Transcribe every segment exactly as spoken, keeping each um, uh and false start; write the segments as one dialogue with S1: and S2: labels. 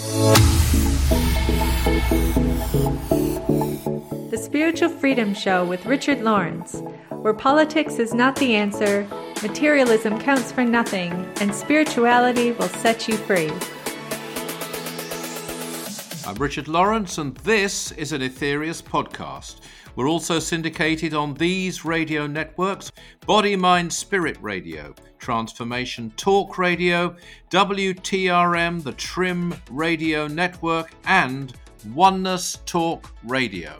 S1: The Spiritual Freedom Show with Richard Lawrence, where politics is not the answer, materialism counts for nothing, and spirituality will set you free.
S2: I'm Richard Lawrence, and this is an Aetherius podcast. We're also syndicated on these radio networks: Body, Mind, Spirit Radio, Transformation Talk Radio, W T R M, the Trim Radio Network, and Oneness Talk Radio.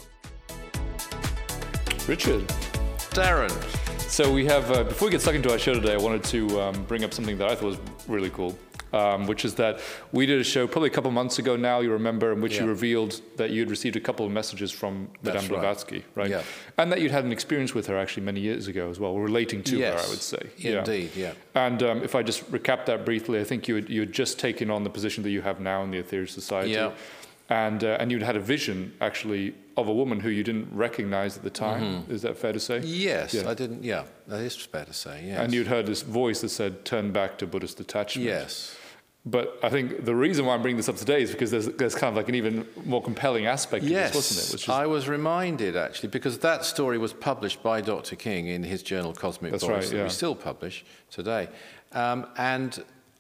S3: Richard.
S2: Darren.
S3: So we have, uh, before we get stuck into our show today, I wanted to um, bring up something that I thought was really cool. Um, which is that we did a show probably a couple of months ago now, you remember, in which yeah. you revealed that you'd received a couple of messages from Madame
S2: That's
S3: Blavatsky, right?
S2: Yeah.
S3: And that you'd had an experience with her actually many years ago as well, relating to
S2: yes.
S3: her, I would say.
S2: Indeed, yeah.
S3: yeah. And um, if I just recap that briefly, I think you had, you had just taken on the position that you have now in the Aetherius Society.
S2: Yeah.
S3: And uh, and you'd had a vision, actually, of a woman who you didn't recognize at the time. Mm-hmm. Is that fair to say?
S2: Yes,
S3: yeah.
S2: I didn't, yeah, that is fair to say, yes.
S3: And you'd heard this voice that said, turn back to Buddhist detachment.
S2: Yes.
S3: But I think the reason why I'm bringing this up today is because there's, there's kind of like an even more compelling aspect to
S2: yes,
S3: this, wasn't it? Which is,
S2: I was reminded, actually, because that story was published by Doctor King in his journal Cosmic
S3: That's
S2: Voice,
S3: right,
S2: that
S3: yeah.
S2: we still publish today. Um, and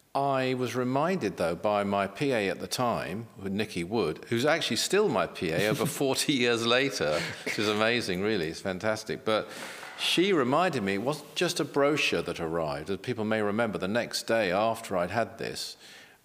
S2: I was reminded, though, by my P A at the time, Nikki Wood, who's actually still my P A over forty years later, which is amazing, really. It's fantastic. But she reminded me it wasn't just a brochure that arrived. As people may remember, the next day after I'd had this,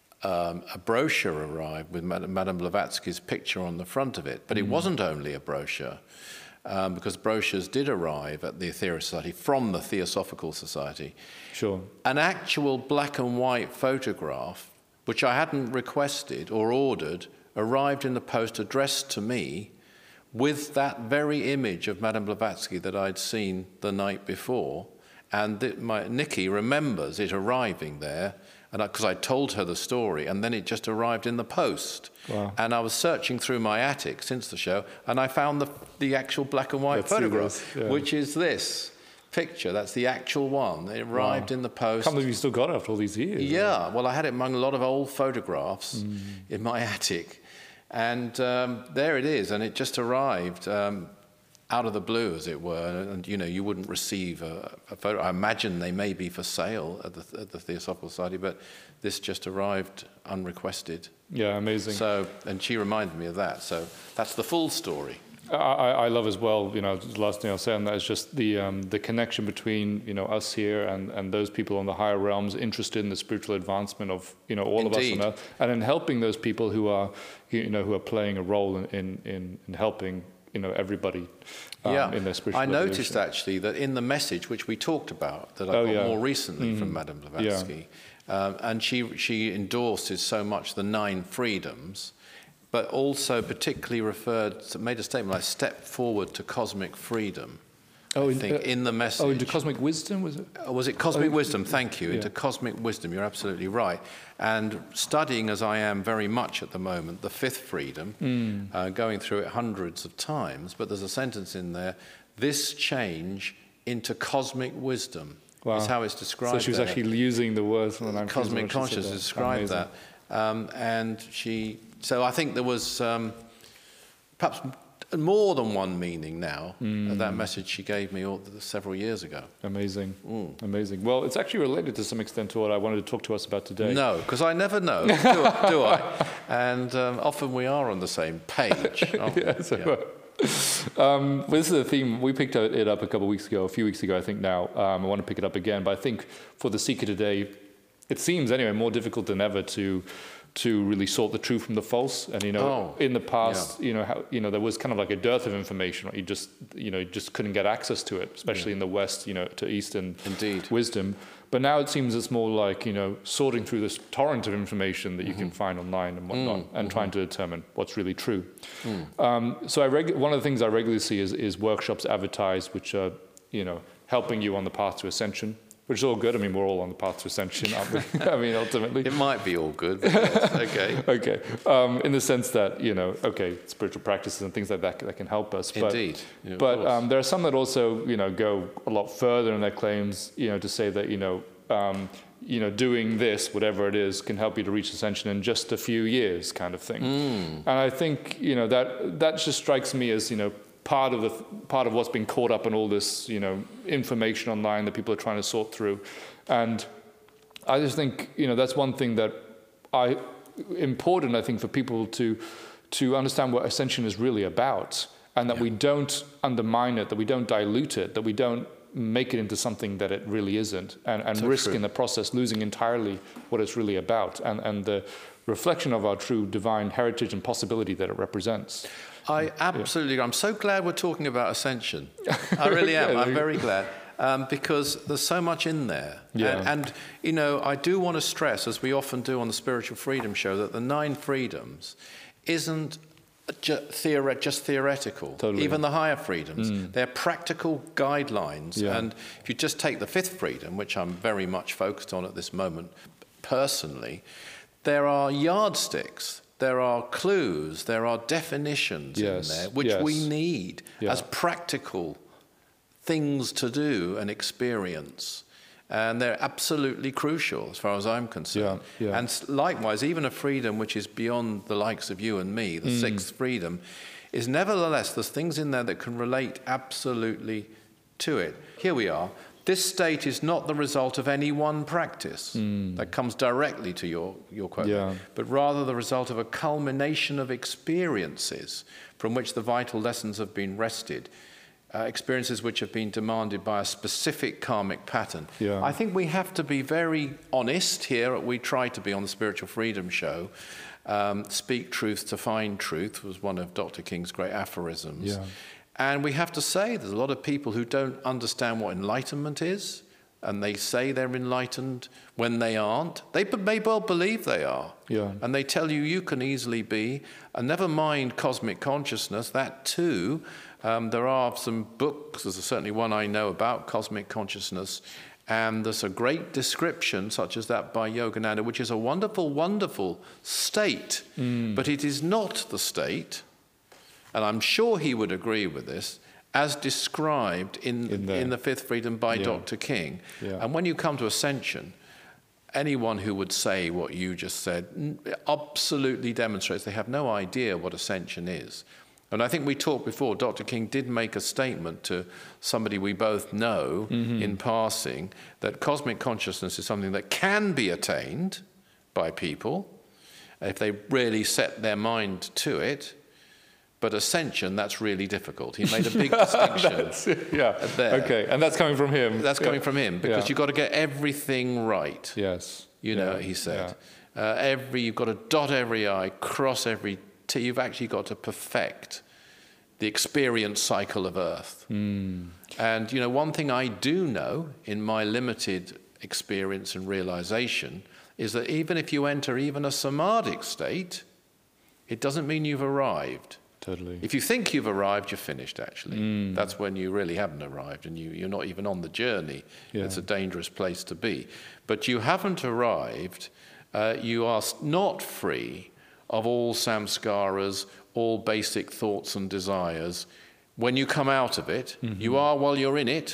S2: um, a brochure arrived with Madame Blavatsky's picture on the front of it. But mm. it wasn't only a brochure, um, because brochures did arrive at the Aetherius Society from the Theosophical Society.
S3: Sure.
S2: An actual black and white photograph, which I hadn't requested or ordered, arrived in the post addressed to me with that very image of Madame Blavatsky that I'd seen the night before. And th- my Nikki remembers it arriving there, and because I, I told her the story, and then it just arrived in the post.
S3: Wow.
S2: And I was searching through my attic since the show, and I found the the actual black and white
S3: Let's
S2: photograph,
S3: yeah.
S2: which is this picture. That's the actual one. It arrived
S3: wow.
S2: in the post.
S3: I can't believe you still got it after all these years.
S2: Yeah, well, I had it among a lot of old photographs
S3: mm.
S2: in my attic. And um, there it is, and it just arrived um, out of the blue, as it were. And, and you know, you wouldn't receive a, a photo. I imagine they may be for sale at the, at the Theosophical Society, but this just arrived unrequested.
S3: Yeah, amazing.
S2: So, and she reminded me of that. So that's the full story.
S3: I, I love as well, you know, the last thing I'll say on that is just the um, the connection between, you know, us here and, and those people on the higher realms interested in the spiritual advancement of, you know, all
S2: Indeed.
S3: of us on earth, and in helping those people who are, you know, who are playing a role in, in, in helping, you know, everybody um,
S2: yeah.
S3: in their spiritual
S2: I noticed,
S3: evolution.
S2: actually, that in the message, which we talked about, that I
S3: oh,
S2: got
S3: yeah.
S2: more recently
S3: mm-hmm.
S2: from Madame Blavatsky, yeah. um, and she, she endorses so much the nine freedoms, but also particularly referred, made a statement like step forward to cosmic freedom.
S3: Oh,
S2: I
S3: in,
S2: think
S3: uh,
S2: in the message.
S3: Oh, into cosmic wisdom, was it?
S2: Uh, was it cosmic
S3: oh,
S2: wisdom? Thank you.
S3: Yeah.
S2: Into cosmic wisdom. You're absolutely right. And studying, as I am very much at the moment, the fifth freedom, mm. uh, going through it hundreds of times, but there's a sentence in there, this change into cosmic wisdom.
S3: Wow.
S2: Is how it's described.
S3: So she was
S2: there.
S3: actually using the words from the nine
S2: Cosmic consciousness
S3: that.
S2: described
S3: Amazing.
S2: that. Um, and she, so I think there was um, perhaps more than one meaning now mm. of that message she gave me all, several years ago.
S3: Amazing,
S2: mm.
S3: amazing. Well, it's actually related to some extent to what I wanted to talk to us about today.
S2: No, because I never know, do, I, do I? And um, often we are on the same page.
S3: yeah, so, yeah. Um, this is a theme, we picked it up a couple of weeks ago, a few weeks ago I think now. Um, I want to pick it up again, but I think for the seeker today, it seems anyway more difficult than ever to to really sort the true from the false. And you know,
S2: oh,
S3: in the past,
S2: yeah.
S3: you know, how, you know, there was kind of like a dearth of information. Right? You just, you know, you just couldn't get access to it, especially yeah. in the West, you know, to Eastern
S2: Indeed.
S3: wisdom. But now it seems it's more like, you know, sorting through this torrent of information that you mm-hmm. can find online and whatnot, mm, and mm-hmm. trying to determine what's really true. Mm. Um, so I reg- one of the things I regularly see is, is workshops advertised, which are, you know, helping you on the path to ascension. Which is all good. I mean, we're all on the path to ascension, aren't we? I mean, ultimately.
S2: It might be all good, but yes, okay.
S3: okay. Um, in the sense that, you know, okay, spiritual practices and things like that that can help us. But,
S2: Indeed. Yeah,
S3: but um, there are some that also, you know, go a lot further in their claims, you know, to say that, you know, um, you know, doing this, whatever it is, can help you to reach ascension in just a few years, kind of thing. Mm. And I think, you know, that that just strikes me as, you know, part of the part of what's been caught up in all this, you know, information online that people are trying to sort through. And I just think, you know, that's one thing that I important, I think, for people to to understand what ascension is really about, and that yeah. we don't undermine it, that we don't dilute it, that we don't make it into something that it really isn't, and, and so risk true. in the process losing entirely what it's really about, and, and the reflection of our true divine heritage and possibility that it represents.
S2: I absolutely, yeah. I'm so glad we're talking about ascension. I really am. I'm very glad. Um, because there's so much in there.
S3: Yeah.
S2: And, and, you know, I do want to stress, as we often do on the Spiritual Freedom Show, that the nine freedoms isn't ju- theore- just theoretical.
S3: Totally.
S2: Even the higher freedoms. Mm. They're practical guidelines.
S3: Yeah.
S2: And if you just take the fifth freedom, which I'm very much focused on at this moment personally, there are yardsticks. There are clues. There are definitions
S3: yes.
S2: in there, which
S3: yes.
S2: we need
S3: yeah.
S2: as practical things to do and experience, and they're absolutely crucial as far as I'm concerned.
S3: Yeah, yeah.
S2: And likewise, even a freedom which is beyond the likes of you and me, the mm. sixth freedom, is nevertheless, there's things in there that can relate absolutely to it. Here we are. This state is not the result of any one practice. Mm. That comes directly to your, your quote,
S3: yeah.
S2: but rather the result of a culmination of experiences from which the vital lessons have been wrested. Uh, experiences which have been demanded by a specific karmic pattern.
S3: Yeah.
S2: I think we have to be very honest here. We try to be on the Spiritual Freedom Show. Um, speak truth to find truth was one of Doctor King's great aphorisms.
S3: Yeah.
S2: And we have to say there's a lot of people who don't understand what enlightenment is, and they say they're enlightened when they aren't. They may well believe they are.
S3: Yeah.
S2: And they tell you you can easily be, and never mind cosmic consciousness, that too. Um, there are some books, there's certainly one I know about, Cosmic Consciousness, and there's a great description, such as that by Yogananda, which is a wonderful, wonderful state, mm. but it is not the state, and I'm sure he would agree with this, as described in, in, the, in the Fifth Freedom by yeah. Doctor King.
S3: Yeah.
S2: And when you come to ascension, anyone who would say what you just said absolutely demonstrates they have no idea what ascension is. And I think we talked before, Doctor King did make a statement to somebody we both know mm-hmm. in passing, that cosmic consciousness is something that can be attained by people if they really set their mind to it. But ascension, that's really difficult. He made a big distinction
S3: yeah.
S2: there.
S3: Okay, and that's coming from him.
S2: That's coming
S3: yeah.
S2: from him, because
S3: yeah.
S2: you've got to get everything right.
S3: Yes.
S2: You
S3: yeah.
S2: know, he said.
S3: Yeah.
S2: Uh, every You've got to dot every I, cross every T. You've actually got to perfect the experience cycle of Earth. Mm. And, you know, one thing I do know in my limited experience and realization is that even if you enter even a samadhic state, it doesn't mean you've arrived.
S3: Totally.
S2: If you think you've arrived, you're finished, actually. Mm. That's when you really haven't arrived, and you, you're not even on the journey. Yeah. It's a dangerous place to be. But you haven't arrived. Uh, you are not free of all samskaras, all basic thoughts and desires. When you come out of it, mm-hmm. you are while you're in it.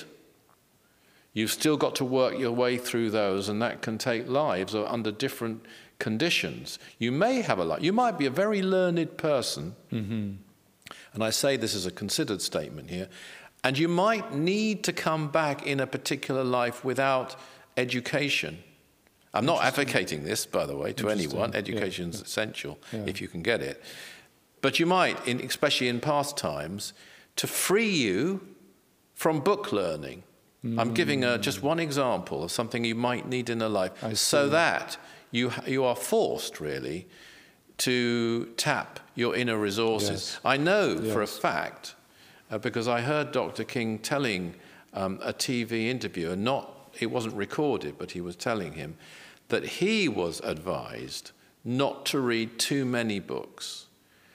S2: You've still got to work your way through those, and that can take lives under different conditions. You may have a life. You might be a very learned person, mm-hmm. and I say this as a considered statement here, and you might need to come back in a particular life without education. I'm not advocating this, by the way, to anyone. Education is yeah. essential yeah. if you can get it. But you might, in, especially in past times, to free you from book learning. Mm. I'm giving a, just one example of something you might need in a life, so that you you are forced, really, to tap your inner resources.
S3: Yes.
S2: I know
S3: yes.
S2: for a fact, uh, because I heard Doctor King telling um, a T V interviewer, not it wasn't recorded, but he was telling him that he was advised not to read too many books,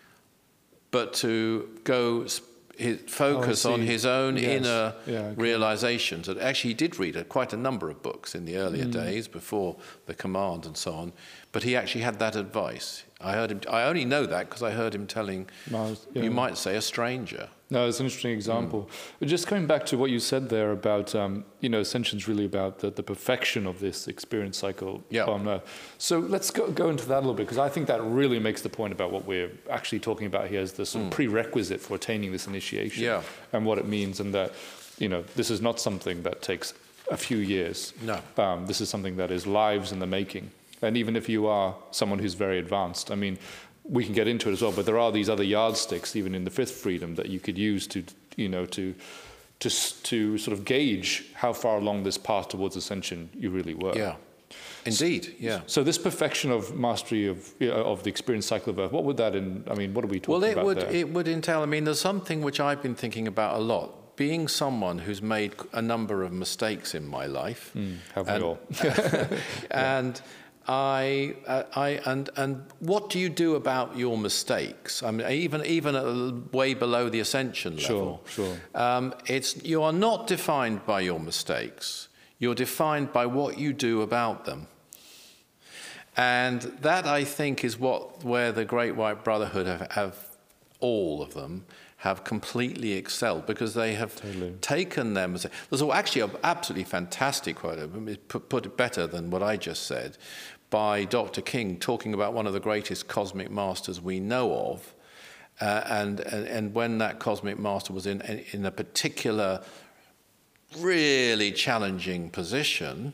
S2: but to go his, focus
S3: oh,
S2: on his own
S3: yes.
S2: inner
S3: yeah, okay.
S2: realizations. And actually, he did read a, quite a number of books in the earlier
S3: mm.
S2: days before the command and so on. But he actually had that advice. I heard him. I only know that because I heard him telling,
S3: Was, yeah.
S2: you might say, a stranger.
S3: No, it's an interesting example. Mm. Just coming back to what you said there about, um, you know, ascension's really about the, the perfection of this experience cycle
S2: yeah.
S3: on Earth. So let's go, go into that a little bit, because I think that really makes the point about what we're actually talking about here as the sort of mm. prerequisite for attaining this initiation
S2: yeah.
S3: and what it means, and that, you know, this is not something that takes a few years.
S2: No.
S3: Um, this is something that is lives in the making. And even if you are someone who's very advanced, I mean, we can get into it as well, but there are these other yardsticks, even in the fifth freedom, that you could use to, you know, to, to, to sort of gauge how far along this path towards ascension you really were.
S2: Yeah, indeed, yeah.
S3: So this perfection of mastery of you know, of the experience cycle of Earth, what would that, in, I mean, what are we talking
S2: well, it
S3: about
S2: would,
S3: there?
S2: It would entail, I mean, there's something which I've been thinking about a lot. Being someone who's made a number of mistakes in my life.
S3: Mm, have we
S2: and,
S3: all.
S2: and I, uh, I, and, and what do you do about your mistakes? I mean, even, even at way below the ascension level.
S3: Sure, sure.
S2: Um, it's, you are not defined by your mistakes. You're defined by what you do about them. And that, I think, is what, where the Great White Brotherhood have, have all of them, have completely excelled, because they have totally. taken them. As a, there's actually an absolutely fantastic quote, put, put it better than what I just said, by Doctor King, talking about one of the greatest cosmic masters we know of, uh, and, and and when that cosmic master was in in a particular, really challenging position,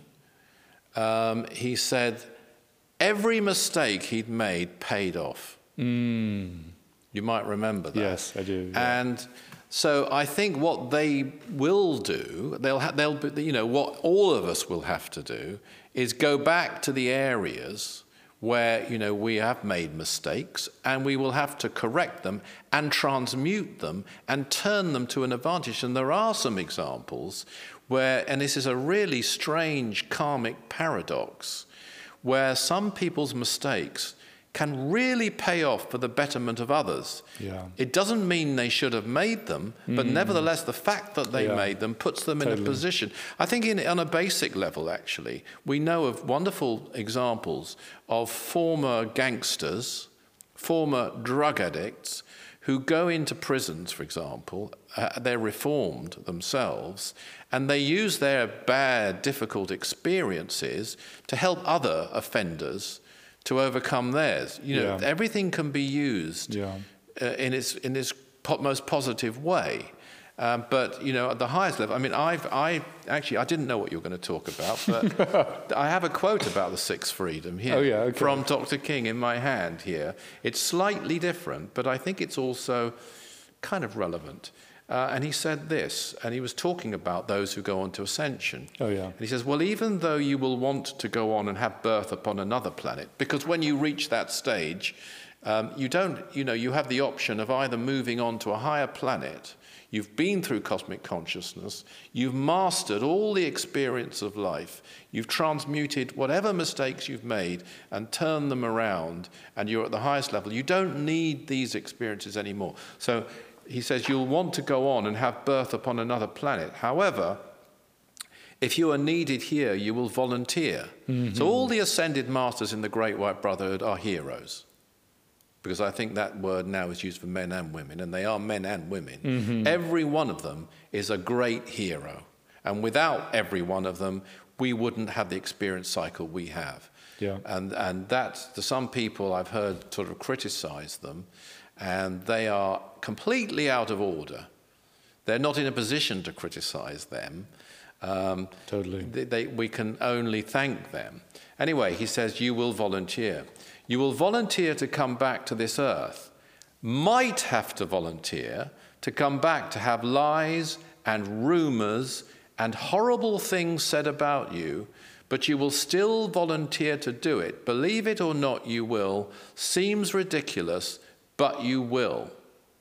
S2: um, he said every mistake he'd made paid off.
S3: Mm.
S2: You might remember that.
S3: Yes, I do. Yeah.
S2: And so I think what they will do, they'll, ha- they'll, be, you know, what all of us will have to do is go back to the areas where, you know, we have made mistakes, and we will have to correct them and transmute them and turn them to an advantage. And there are some examples where, and this is a really strange karmic paradox, where some people's mistakes can really pay off for the betterment of others.
S3: Yeah.
S2: It doesn't mean they should have made them, but mm. nevertheless, the fact that they yeah. made them puts them totally. in a position. I think in, on a basic level, actually, we know of wonderful examples of former gangsters, former drug addicts, who go into prisons, for example, uh, they're reformed themselves, and they use their bad, difficult experiences to help other offenders to overcome theirs. You know, yeah. everything can be used yeah. uh, in its in its po- most positive way. Um, but you know, at the highest level, I mean, I've I actually I didn't know what you were going to talk about, but I have a quote about the sixth freedom here
S3: oh, yeah, okay.
S2: from Doctor King in my hand here. It's slightly different, but I think it's also kind of relevant. Uh, and he said this, and he was talking about those who go on to ascension.
S3: Oh, yeah.
S2: And he says, well, even though you will want to go on and have birth upon another planet, because when you reach that stage, um, you don't, you know, you have the option of either moving on to a higher planet, you've been through cosmic consciousness, you've mastered all the experience of life, you've transmuted whatever mistakes you've made and turned them around, and you're at the highest level. You don't need these experiences anymore. So he says you'll want to go on and have birth upon another planet. However, if you are needed here, you will volunteer. Mm-hmm. So all the ascended masters in the Great White Brotherhood are heroes, because I think that word now is used for men and women, and they are men and women. Mm-hmm. Every one of them is a great hero. And without every one of them, we wouldn't have the experience cycle we have.
S3: Yeah. And,
S2: and that's, to some people I've heard sort of criticize them, and they are completely out of order. They're not in a position to criticize them. Um,
S3: totally.
S2: They, they, we can only thank them. Anyway, he says, you will volunteer. You will volunteer to come back to this earth. Might have to volunteer to come back to have lies and rumors and horrible things said about you, but you will still volunteer to do it. Believe it or not, you will. Seems ridiculous, but you will.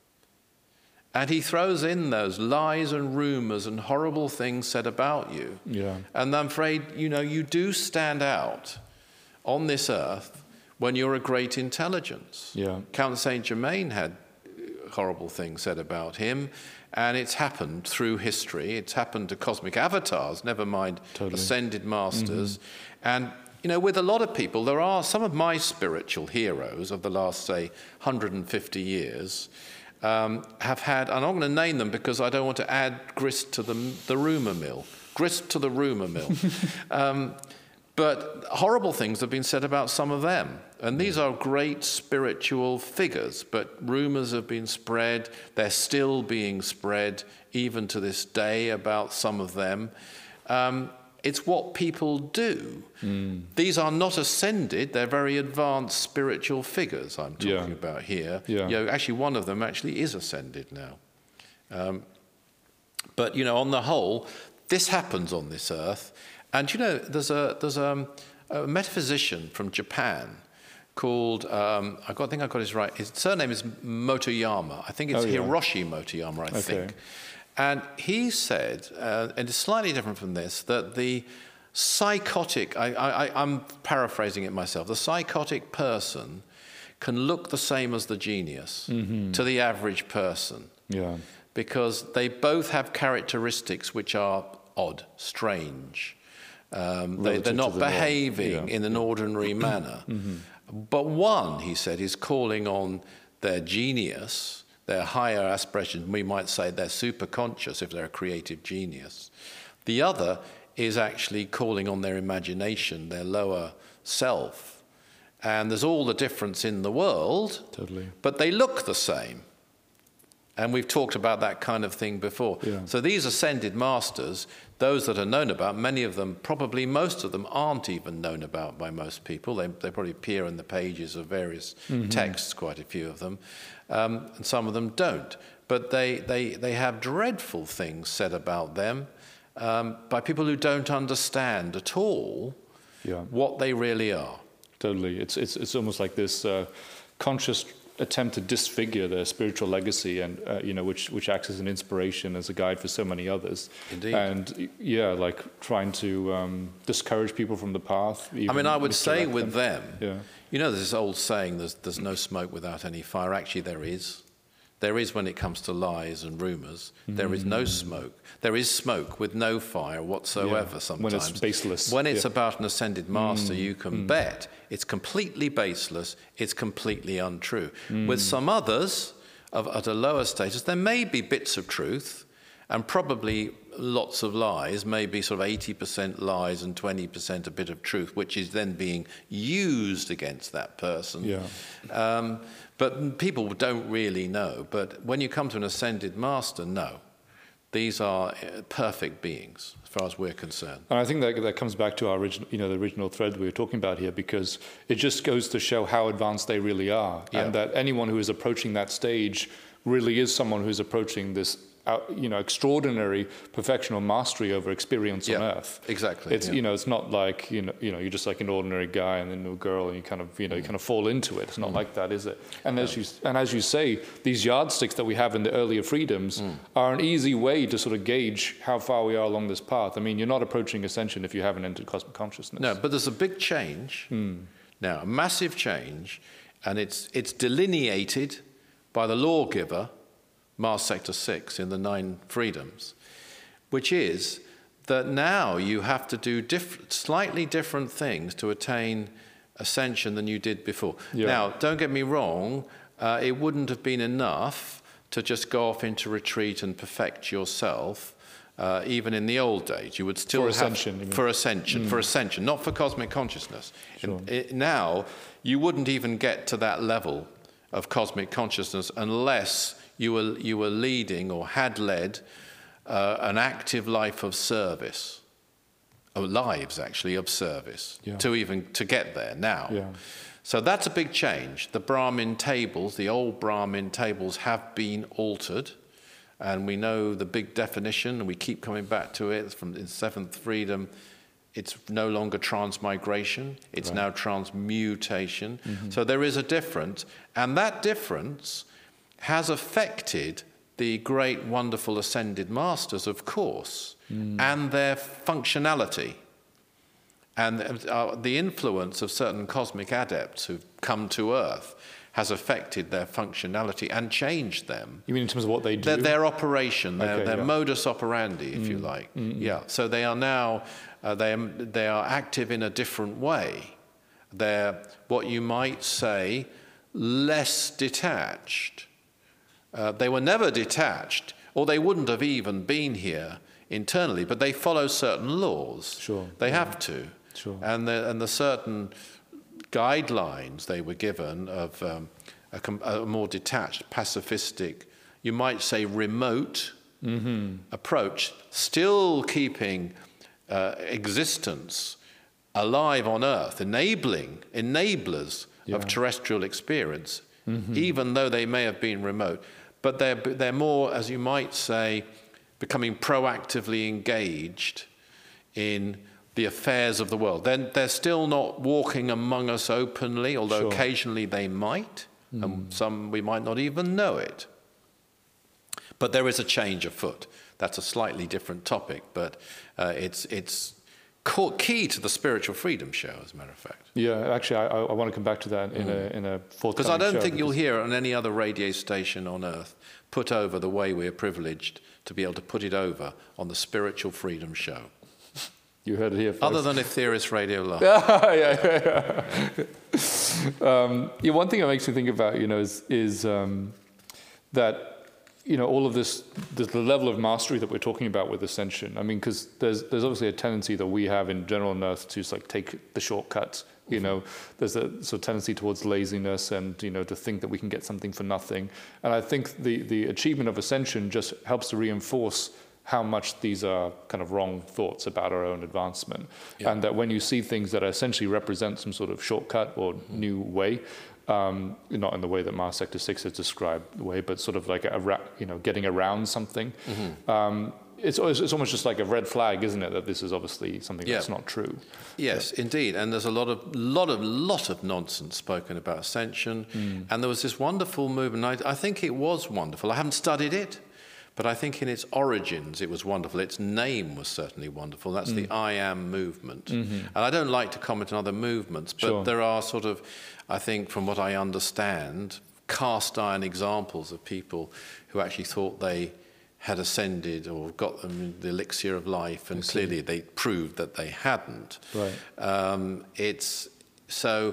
S2: And he throws in those lies and rumors and horrible things said about you.
S3: Yeah.
S2: And I'm afraid, you know, you do stand out on this earth when you're a great intelligence.
S3: Yeah.
S2: Count Saint-Germain had horrible things said about him, and it's happened through history. It's happened to cosmic avatars, never mind
S3: totally.
S2: ascended masters. Mm-hmm. And you know, with a lot of people, there are some of my spiritual heroes of the last, say, one hundred fifty years. um, have had, and I'm going to name them because I don't want to add grist to the, the rumour mill. Grist to the rumour mill. um, but horrible things have been said about some of them. And these are great spiritual figures, but rumours have been spread. They're still being spread, even to this day, about some of them. Um, it's what people do. Mm. These are not ascended. They're very advanced spiritual figures I'm talking yeah. about here. Yeah. You know, actually, one of them actually is ascended now. Um, but, you know, on the whole, this happens on this earth. And, you know, there's a, there's a, a metaphysician from Japan called, um, I, got, I think I got his right, his surname is Motoyama. I think it's oh, yeah. Hiroshi Motoyama, I okay. think. And he said, uh, and it's slightly different from this, that the psychotic, I, I, I'm paraphrasing it myself, the psychotic person can look the same as the genius mm-hmm. to the average person. Yeah. Because they both have characteristics which are odd, strange. Um, they, they're not the behaving yeah. in an ordinary manner. Mm-hmm. But one, he said, is calling on their genius, their higher aspirations. We might say they're superconscious if they're a creative genius. The other is actually calling on their imagination, their lower self. And there's all the difference in the world, totally. But they look the same. And we've talked about that kind of thing before. Yeah. So these ascended masters, those that are known about, many of them, probably most of them, aren't even known about by most people. They, they probably appear in the pages of various mm-hmm. texts, quite a few of them, um, and some of them don't. But they, they, they have dreadful things said about them um, by people who don't understand at all yeah. what they really are.
S3: Totally. It's, it's, it's almost like this uh, conscious attempt to disfigure their spiritual legacy, and uh, you know, which which acts as an inspiration, as a guide for so many others.
S2: Indeed.
S3: And yeah, like trying to um, discourage people from the path.
S2: I mean, I would say with them,
S3: them yeah.
S2: you know, there's this old saying: "There's there's no smoke without any fire." Actually, there is. There is when it comes to lies and rumours. There is no smoke. There is smoke with no fire whatsoever yeah, sometimes.
S3: When it's baseless.
S2: When it's
S3: yeah.
S2: about an ascended master, mm. you can mm. bet it's completely baseless, it's completely untrue. Mm. With some others, of, at a lower status, there may be bits of truth, and probably lots of lies, maybe sort of eighty percent lies and twenty percent a bit of truth, which is then being used against that person.
S3: Yeah.
S2: Um, But people don't really know. But when you come to an ascended master, no. These are perfect beings, as far as we're concerned.
S3: And I think that that comes back to our original, you know, the original thread we were talking about here, because it just goes to show how advanced they really are, yeah. and that anyone who is approaching that stage really is someone who's approaching this, uh, you know, extraordinary perfection or mastery over experience
S2: yeah,
S3: on earth.
S2: Exactly.
S3: It's
S2: yeah.
S3: you know, it's not like you know, you know, you're just like an ordinary guy and then a girl, and you kind of you know, you kind of fall into it. It's not mm. like that, is it? And no. as you and as you say, these yardsticks that we have in the earlier freedoms mm. are an easy way to sort of gauge how far we are along this path. I mean, you're not approaching ascension if you haven't entered cosmic consciousness.
S2: No, but there's a big change mm. now, a massive change, and it's it's delineated by the lawgiver, Mars Sector six in the Nine Freedoms, which is that now you have to do diff- slightly different things to attain ascension than you did before. Yeah. Now, don't get me wrong, uh, it wouldn't have been enough to just go off into retreat and perfect yourself, uh, even in the old days. You would still
S3: for
S2: have...
S3: Ascension, you mean?
S2: For ascension. Mm. For ascension, not for cosmic consciousness.
S3: Sure.
S2: It, now, you wouldn't even get to that level of cosmic consciousness unless you were, you were leading or had led uh, an active life of service, or lives actually of service, yeah. to even to get there now.
S3: Yeah.
S2: So that's a big change. The Brahmin tables, the old Brahmin tables, have been altered, and we know the big definition, and we keep coming back to it from in Seventh Freedom. It's no longer transmigration, it's right. now transmutation. Mm-hmm. So there is a difference, and that difference has affected the great, wonderful ascended masters, of course, mm. and their functionality. And uh, the influence of certain cosmic adepts who've come to Earth has affected their functionality and changed them.
S3: You mean in terms of what they do?
S2: Their, their operation, their,
S3: okay,
S2: their
S3: yeah.
S2: modus operandi, if mm. you like.
S3: Mm-hmm.
S2: Yeah. So they are now, uh, they, are, they are active in a different way. They're what you might say less detached Uh, they were never detached, or they wouldn't have even been here internally, but they follow certain laws.
S3: Sure.
S2: They
S3: yeah.
S2: have to.
S3: Sure.
S2: And the, and the certain guidelines they were given of um, a, com- a more detached, pacifistic, you might say remote mm-hmm. approach, still keeping uh, existence alive on Earth, enabling, enablers yeah. of terrestrial experience, mm-hmm. even though they may have been remote. But they're, they're more, as you might say, becoming proactively engaged in the affairs of the world. They're, they're still not walking among us openly, although sure. occasionally they might, mm. and some we might not even know it. But there is a change afoot. That's a slightly different topic, but uh, it's it's key to the Spiritual Freedom Show, as a matter of fact.
S3: Yeah, actually, I, I want to come back to that in mm. a in a forthcoming
S2: Because I don't
S3: show
S2: think
S3: because...
S2: you'll hear on any other radio station on Earth put over the way we're privileged to be able to put it over on the Spiritual Freedom Show.
S3: You heard it here first.
S2: Other than if Theorist Radio Live.
S3: yeah, yeah, yeah. um, yeah. One thing that makes me think about, you know, is, is um, that, you know, all of this, the, the level of mastery that we're talking about with ascension. I mean, because there's there's obviously a tendency that we have in general on Earth to just like take the shortcuts. You know, there's a sort of tendency towards laziness and, you know, to think that we can get something for nothing. And I think the the achievement of ascension just helps to reinforce how much these are kind of wrong thoughts about our own advancement. Yeah. And that when you see things that essentially represent some sort of shortcut or mm-hmm. new way, um, not in the way that Mars Sector six has described the way, but sort of like a, a you know, getting around something, mm-hmm. um, it's, it's almost just like a red flag, isn't it, that this is obviously something yeah. that's not true.
S2: Yes, yeah. indeed. And there's a lot of lot of lot of nonsense spoken about ascension. Mm. And there was this wonderful movement. I, I think it was wonderful. I haven't studied it, but I think in its origins it was wonderful. Its name was certainly wonderful. That's mm. the I Am movement. Mm-hmm. And I don't like to comment on other movements, but sure. there are sort of, I think, from what I understand, cast iron examples of people who actually thought they had ascended or got them the elixir of life, and clearly they proved that they hadn't.
S3: Right.
S2: Um, it's so.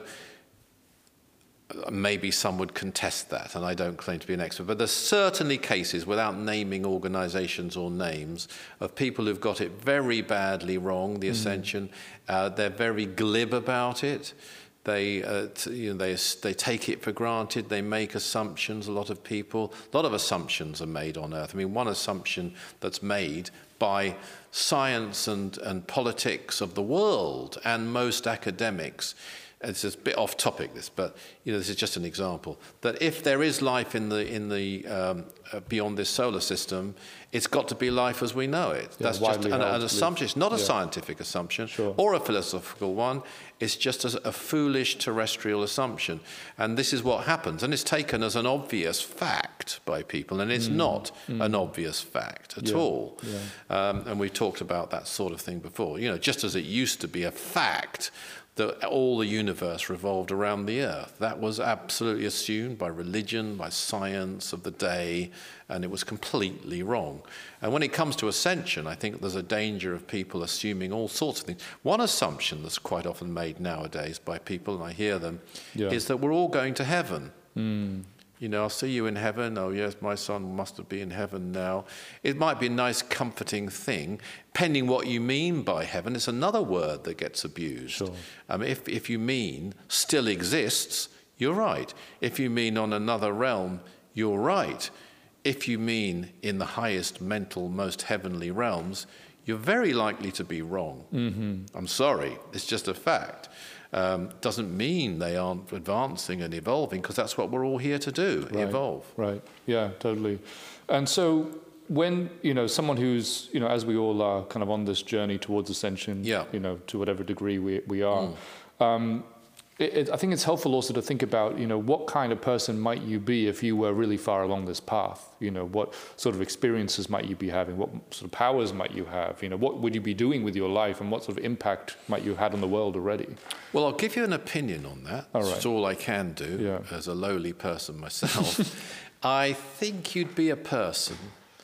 S2: Maybe some would contest that, and I don't claim to be an expert, but there's certainly cases, without naming organizations or names, of people who've got it very badly wrong, the mm. ascension. Uh, they're very glib about it. They, uh, t- you know, they, they take it for granted. They make assumptions, a lot of people. A lot of assumptions are made on Earth. I mean, one assumption that's made by science and, and politics of the world and most academics, it's a bit off topic, this, but you know, this is just an example, that if there is life in the in the um, uh, beyond this solar system, it's got to be life as we know it. Yeah, That's just an, an assumption. It's not a yeah. scientific assumption sure. or a philosophical one. It's just a, a foolish terrestrial assumption, and this is what happens. And it's taken as an obvious fact by people, and it's mm. not mm. an obvious fact at
S3: yeah.
S2: all.
S3: Yeah.
S2: Um, and we've talked about that sort of thing before. You know, just as it used to be a fact that all the universe revolved around the Earth. That was absolutely assumed by religion, by science of the day, and it was completely wrong. And when it comes to ascension, I think there's a danger of people assuming all sorts of things. One assumption that's quite often made nowadays by people, and I hear them, yeah. is that we're all going to heaven. Mm. You know, I'll see you in heaven. Oh, yes, my son must be in heaven now. It might be a nice, comforting thing, pending what you mean by heaven. It's another word that gets abused.
S3: Sure.
S2: Um, if, if you mean still exists, you're right. If you mean on another realm, you're right. If you mean in the highest mental, most heavenly realms, you're very likely to be wrong. Mm-hmm. I'm sorry. It's just a fact. Um, doesn't mean they aren't advancing and evolving, because that's what we're all here to do,
S3: right,
S2: evolve.
S3: Right, yeah, totally. And so when, you know, someone who's, you know, as we all are kind of on this journey towards ascension,
S2: yeah.
S3: you know, to whatever degree we, we are, mm. um, it, it, I think it's helpful also to think about, you know, what kind of person might you be if you were really far along this path? You know, what sort of experiences might you be having? What sort of powers might you have? You know, what would you be doing with your life, and what sort of impact might you have had on the world already?
S2: Well, I'll give you an opinion on that.
S3: All right.
S2: That's all I can do
S3: yeah.
S2: as a lowly person myself. I think you'd be a person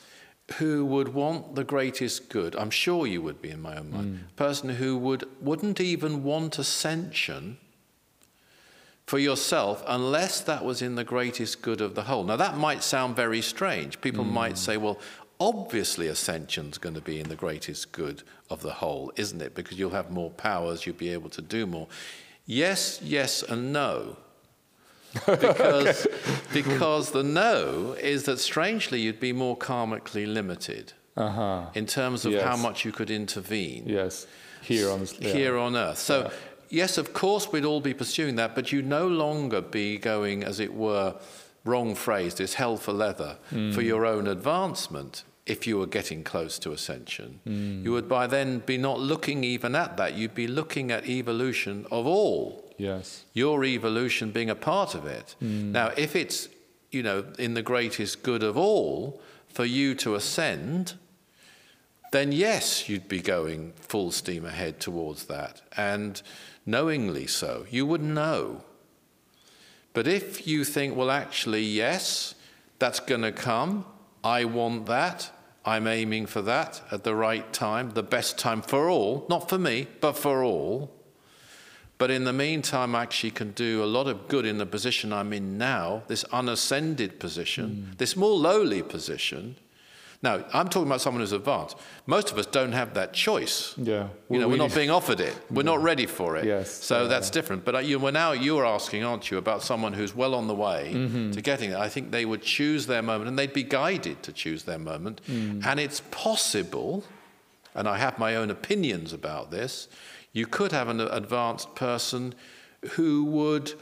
S2: who would want the greatest good. I'm sure you would be, in my own mind. Mm. A person who would, wouldn't even want ascension for yourself unless that was in the greatest good of the whole. Now, that might sound very strange. People mm. might say, well, obviously ascension's going to be in the greatest good of the whole, isn't it? Because you'll have more powers, you'll be able to do more. Yes, yes, and no. because, because the no is that, strangely, you'd be more karmically limited uh-huh. in terms of yes. how much you could intervene.
S3: Yes, here on, yeah.
S2: here on Earth. So,
S3: yeah.
S2: yes, of course, we'd all be pursuing that, but you'd no longer be going, as it were, wrong phrase, it's hell for leather, mm. for your own advancement. If you were getting close to ascension, mm. you would by then be not looking even at that. You'd be looking at evolution of all.
S3: Yes.
S2: Your evolution being a part of it. Mm. Now, if it's, you know, in the greatest good of all for you to ascend, then yes, you'd be going full steam ahead towards that, and knowingly so. You would know. But if you think, well, actually, yes, that's going to come, I want that, I'm aiming for that at the right time, the best time for all, not for me, but for all. But in the meantime, I actually can do a lot of good in the position I'm in now, this unascended position, mm. this more lowly position. Now, I'm talking about someone who's advanced. Most of us don't have that choice.
S3: Yeah.
S2: You know,
S3: we,
S2: we're not being offered it. We're not ready for it.
S3: Yes.
S2: So
S3: yeah.
S2: that's different. But you, well, now you're asking, aren't you, about someone who's well on the way mm-hmm. to getting it. I think they would choose their moment, and they'd be guided to choose their moment. Mm. And it's possible, and I have my own opinions about this, you could have an advanced person who would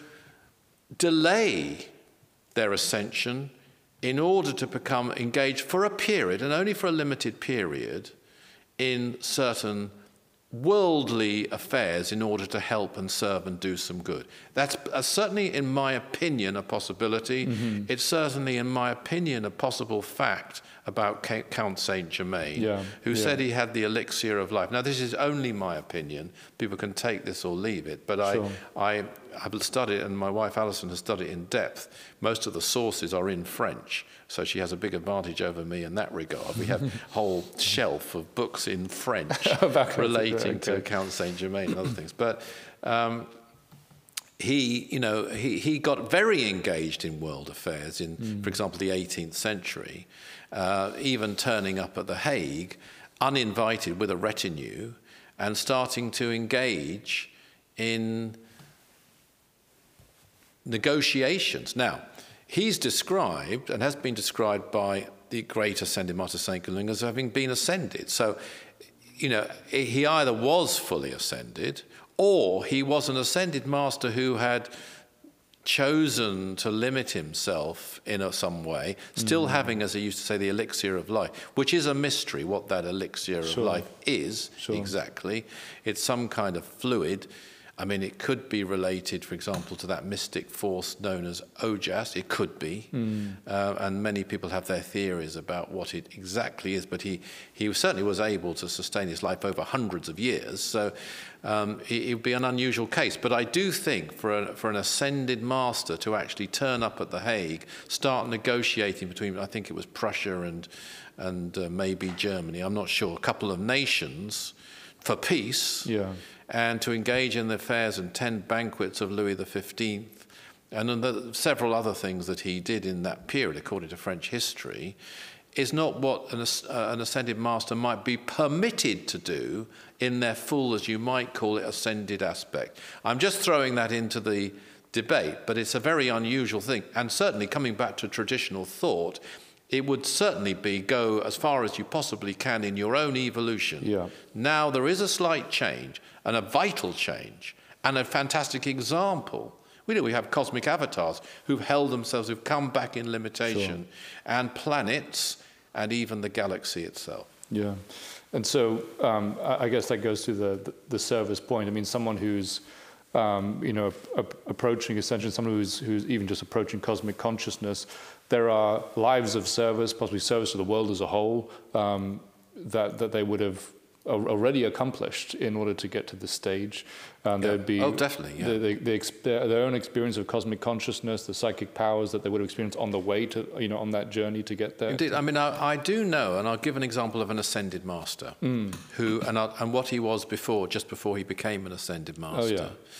S2: delay their ascension in order to become engaged for a period, and only for a limited period, in certain worldly affairs in order to help and serve and do some good. That's uh, certainly, in my opinion, a possibility. Mm-hmm. It's certainly, in my opinion, a possible fact about Count Saint-Germain,
S3: yeah,
S2: who
S3: yeah.
S2: said he had the elixir of life. Now, this is only my opinion. People can take this or leave it, but
S3: sure.
S2: I, I have studied, and my wife Alison has studied in depth. Most of the sources are in French, so she has a big advantage over me in that regard. We have a whole shelf of books in French relating okay. to Count Saint-Germain and other things. But um, he, you know, he, he got very engaged in world affairs in, mm. for example, the eighteenth century, uh, even turning up at The Hague, uninvited with a retinue, and starting to engage in negotiations. Now, he's described, and has been described by the great ascended Master Saint Galung, as having been ascended. So, you know, he either was fully ascended, or he was an ascended master who had chosen to limit himself in a, some way, still mm. having, as he used to say, the elixir of life, which is a mystery, what that elixir
S3: sure.
S2: of life is
S3: sure. exactly.
S2: It's some kind of fluid. I mean, it could be related, for example, to that mystic force known as Ojas. It could be. Mm. Uh, and many people have their theories about what it exactly is. But he, he certainly was able to sustain his life over hundreds of years. So um, it, it would be an unusual case. But I do think for, a, for an ascended master to actually turn up at The Hague, start negotiating between, I think it was Prussia and, and uh, maybe Germany, I'm not sure, a couple of nations for peace.
S3: Yeah.
S2: And to engage in the affairs and attend banquets of Louis the fifteenth, and the, several other things that he did in that period, according to French history, is not what an, uh, an ascended master might be permitted to do in their full, as you might call it, ascended aspect. I'm just throwing that into the debate, but it's a very unusual thing. And certainly, coming back to traditional thought, it would certainly be go as far as you possibly can in your own evolution.
S3: Yeah.
S2: Now, there is a slight change, and a vital change, and a fantastic example. We know we have cosmic avatars who've held themselves, who've come back in limitation, sure. and planets, and even the galaxy itself.
S3: Yeah. And so um, I guess that goes to the, the, the service point. I mean, someone who's um, you know, a, a, approaching ascension, someone who's, who's even just approaching cosmic consciousness, there are lives of service, possibly service to the world as a whole, um, that, that they would have already accomplished in order to get to this stage. And
S2: yeah.
S3: there'd be
S2: oh, definitely, yeah.
S3: the, the, the exp- their own experience of cosmic consciousness, the psychic powers that they would have experienced on the way to, you know, on that journey to get there.
S2: Indeed. I mean, I, I do know, and I'll give an example of an ascended master, mm. who and, I, and what he was before, just before he became an ascended master.
S3: Oh, yeah.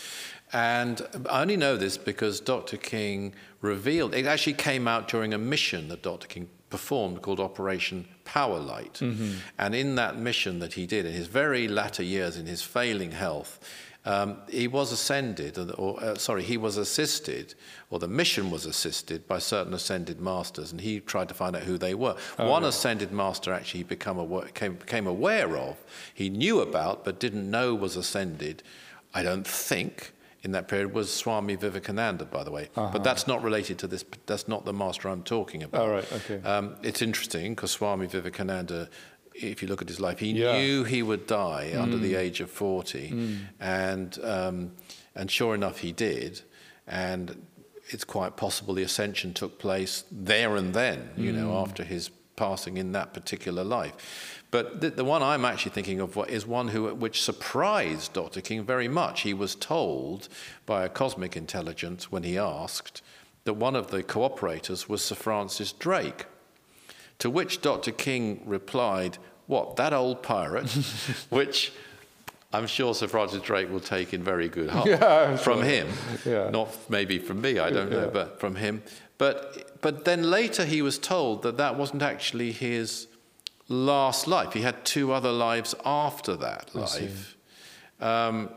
S2: And I only know this because Doctor King revealed, it actually came out during a mission that Doctor King performed called Operation Powerlight. Mm-hmm. And in that mission that he did, in his very latter years, in his failing health, um, he was ascended, or uh, sorry, he was assisted, or the mission was assisted by certain ascended masters, and he tried to find out who they were. Oh, One yeah. ascended master actually he become aware, came, became aware of, he knew about, but didn't know was ascended, I don't think, in that period, was Swami Vivekananda, by the way. Uh-huh. But that's not related to this, that's not the master I'm talking about.
S3: Oh, right, okay.
S2: Um, it's interesting, because Swami Vivekananda, if you look at his life, he
S3: yeah.
S2: knew he would die mm. under the age of forty,
S3: mm.
S2: and um, and sure enough, he did. And it's quite possible the ascension took place there and then, you mm. know, after his passing in that particular life. But the, the one I'm actually thinking of is one who, which surprised Doctor King very much. He was told by a cosmic intelligence when he asked that one of the cooperators was Sir Francis Drake, to which Doctor King replied, "What, that old pirate?" which I'm sure Sir Francis Drake will take in very good heart
S3: yeah,
S2: from
S3: sure.
S2: him.
S3: Yeah.
S2: Not maybe from me, I don't
S3: yeah.
S2: know, but from him. But, but then later he was told that that wasn't actually his last life. He had two other lives after that life. Um,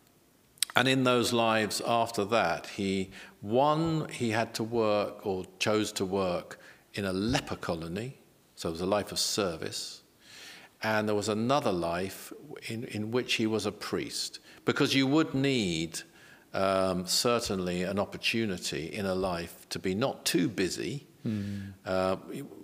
S2: and in those lives after that, he, one, he had to work or chose to work in a leper colony, so it was a life of service. And there was another life in, in which he was a priest, because you would need um, certainly an opportunity in a life to be not too busy, mm. uh,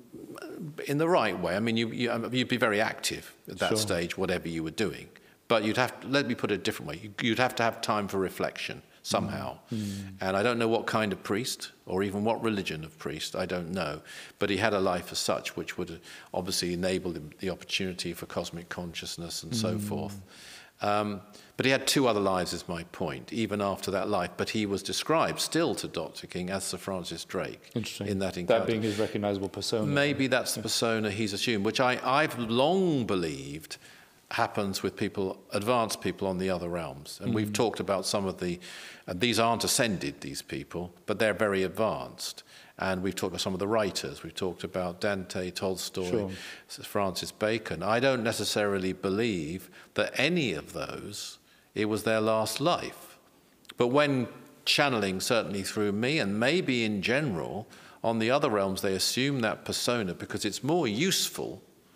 S2: in the right way. I mean, you, you, you'd be very active at that
S3: sure.
S2: stage, whatever you were doing. But you'd have to, let me put it a different way, you'd have to have time for reflection somehow. Mm. And I don't know what kind of priest, or even what religion of priest, I don't know. But he had a life as such, which would obviously enable him the opportunity for cosmic consciousness and mm. so forth. Um, but he had two other lives, is my point, even after that life. But he was described still to Doctor King as Sir Francis Drake.
S3: Interesting.
S2: In that encounter.
S3: That being his recognizable persona.
S2: Maybe that's the persona he's assumed, which I, I've long believed happens with people, advanced people on the other realms. And mm. we've talked about some of the, and these aren't ascended, these people, but they're very advanced. And we've talked about some of the writers. We've talked about Dante, Tolstoy, sure. Francis Bacon. I don't necessarily believe that any of those, it was their last life. But when channeling, certainly through me, and maybe in general, on the other realms, they assume that persona because it's more useful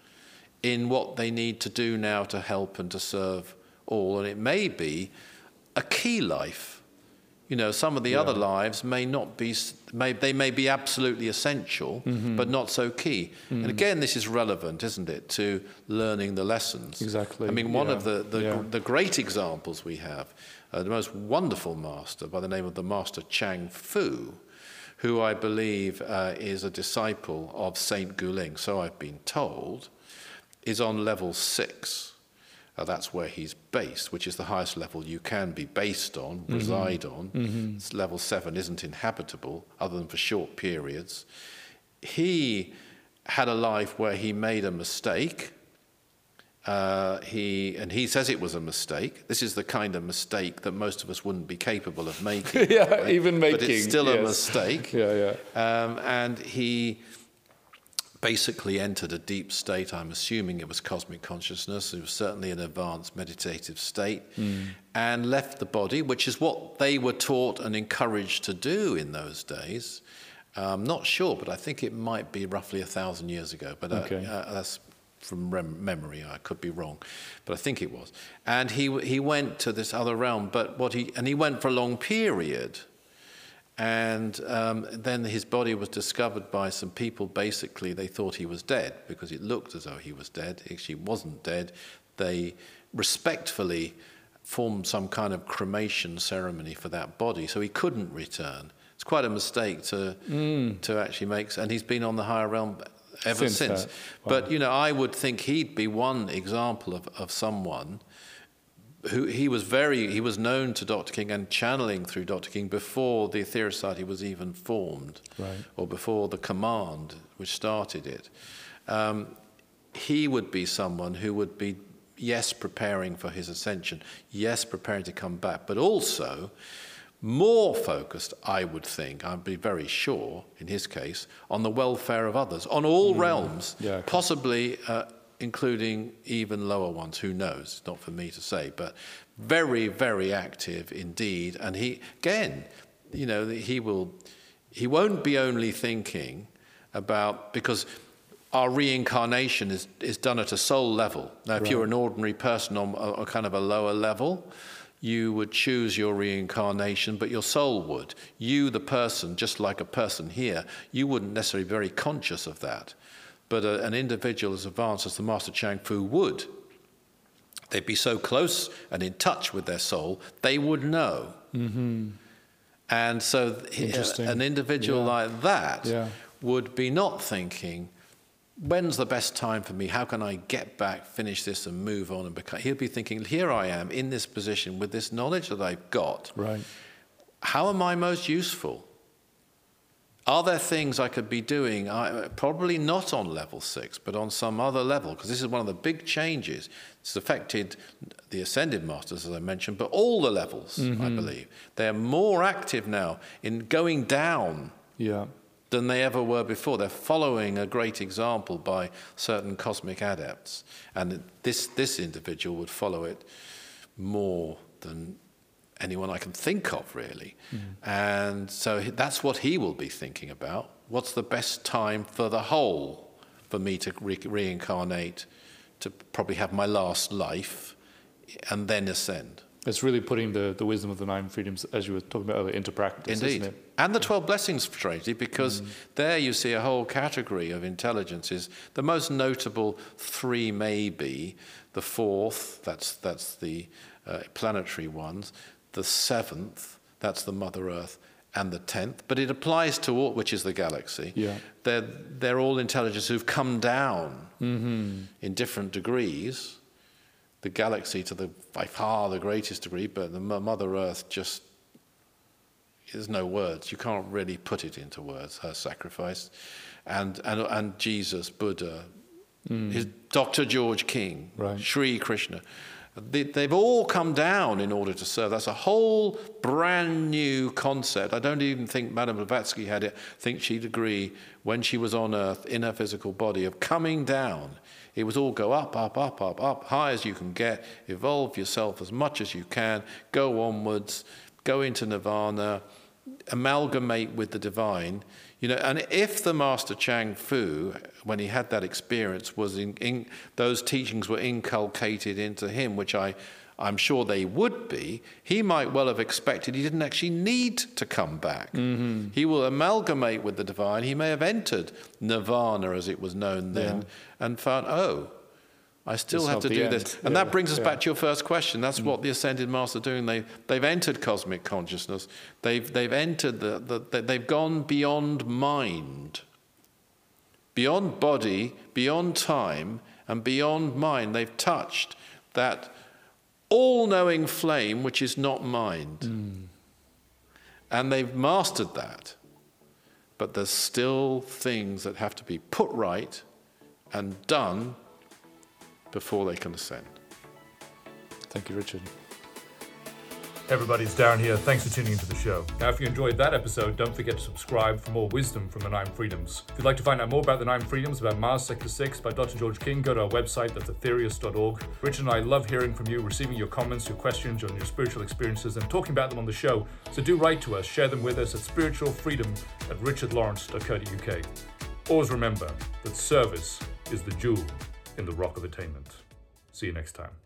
S2: in what they need to do now to help and to serve all. And it may be a key life. You know, some of the yeah. other lives may not be, may, they may be absolutely essential, mm-hmm. but not so key. Mm-hmm. And again, this is relevant, isn't it, to learning the lessons.
S3: Exactly.
S2: I mean, one
S3: yeah.
S2: of the, the,
S3: yeah.
S2: the great examples we have, uh, the most wonderful master by the name of the Master Chang Fu, who I believe uh, is a disciple of Saint Guling, so I've been told, is on level six. Uh, that's where he's based, which is the highest level you can be based on, mm-hmm. reside on. Mm-hmm. Level seven isn't inhabitable, other than for short periods. He had a life where he made a mistake. Uh, he and he says it was a mistake. This is the kind of mistake that most of us wouldn't be capable of making.
S3: yeah,
S2: right?
S3: even making.
S2: But it's still
S3: yes.
S2: a mistake.
S3: yeah, yeah.
S2: Um, and he basically entered a deep state. I'm assuming it was cosmic consciousness. It was certainly an advanced meditative state, mm. and left the body, which is what they were taught and encouraged to do in those days. I'm not sure, but I think it might be roughly a thousand years ago. But
S3: okay.
S2: uh, uh, that's from rem- memory. I could be wrong, but I think it was. And he he went to this other realm. But what he and he went for a long period. And um, then his body was discovered by some people. Basically, they thought he was dead because it looked as though he was dead. He actually wasn't dead. They respectfully formed some kind of cremation ceremony for that body, so he couldn't return. It's quite a mistake to mm. to actually make. And he's been on the higher realm ever since. since. Wow. But you know, I would think he'd be one example of, of someone who he was very, he was known to Doctor King and channeling through Doctor King before the Aetherius Society was even formed,
S3: right.
S2: or before the command which started it. Um, he would be someone who would be yes, preparing for his ascension, yes, preparing to come back, but also more focused, I would think, I'd be very sure, in his case, on the welfare of others, on all mm. realms, yeah, okay. possibly uh, including even lower ones, who knows, not for me to say, but very, very active indeed. And he, again, you know, he will, he won't be only thinking about, because our reincarnation is, is done at a soul level. Now, if right. you're an ordinary person on a, a kind of a lower level, you would choose your reincarnation, but your soul would. You, the person, just like a person here, you wouldn't necessarily be very conscious of that. But a, an individual as advanced as the Master Chang Fu would. They'd be so close and in touch with their soul, they would know. Mm-hmm. And so an individual yeah. like that yeah. would be not thinking, when's the best time for me? How can I get back, finish this, and move on? And become? He'll be thinking, here I am in this position with this knowledge that I've got.
S3: Right.
S2: How am I most useful? Are there things I could be doing, I, probably not on level six, but on some other level? Because this is one of the big changes. It's affected the Ascended Masters, as I mentioned, but all the levels, mm-hmm. I believe. They're more active now in going down.
S3: Yeah.
S2: Than they ever were before. They're following a great example by certain cosmic adepts. And this, this individual would follow it more than anyone I can think of, really. Mm. And so that's what he will be thinking about. What's the best time for the whole for me to re- reincarnate, to probably have my last life, and then ascend?
S3: It's really putting the, the wisdom of the nine freedoms, as you were talking about earlier, into practice,
S2: Indeed.
S3: Isn't it?
S2: And the twelve blessings, strangely, because mm. there you see a whole category of intelligences. The most notable three may be the fourth, that's, that's the uh, planetary ones, the seventh, that's the Mother Earth, and the tenth. But it applies to all, which is the galaxy.
S3: Yeah.
S2: They're, they're all intelligences who've come down mm-hmm. in different degrees. The galaxy to the by far the greatest degree, but the Mother Earth just, there's no words. You can't really put it into words, her sacrifice. And and, and Jesus, Buddha, mm. his Doctor George King,
S3: right.
S2: Sri Krishna. They, they've all come down in order to serve. That's a whole brand new concept. I don't even think Madame Blavatsky had it. I think she'd agree when she was on Earth in her physical body of coming down. It was all go up, up, up, up, up, high as you can get, evolve yourself as much as you can, go onwards, go into nirvana, amalgamate with the divine. You know, and if the Master Chang Fu, when he had that experience, was in, in those teachings were inculcated into him, which I, I'm sure they would be, he might well have expected he didn't actually need to come back. Mm-hmm. He will amalgamate with the divine. He may have entered nirvana, as it was known then, yeah. and found, oh, I still it's have to do end. this. And yeah. that brings us yeah. back to your first question. That's mm. what the Ascended Masters are doing. They, they've entered cosmic consciousness. They've, they've entered, the, the, the, they've gone beyond mind, beyond body, beyond time, and beyond mind. They've touched that all-knowing flame which is not mind. Mm. And they've mastered that. But there's still things that have to be put right and done before they can ascend.
S3: Thank you, Richard.
S4: Hey everybody, it's Darren here. Thanks for tuning into the show. Now, if you enjoyed that episode, don't forget to subscribe for more wisdom from the Nine Freedoms. If you'd like to find out more about the Nine Freedoms, about Mars Sector six by Doctor George King, go to our website, that's aetherius dot org. Richard and I love hearing from you, receiving your comments, your questions on your spiritual experiences, and talking about them on the show. So do write to us, share them with us at spiritualfreedom at richard lawrence dot co dot uk. Always remember that service is the jewel in the rock of attainment. See you next time.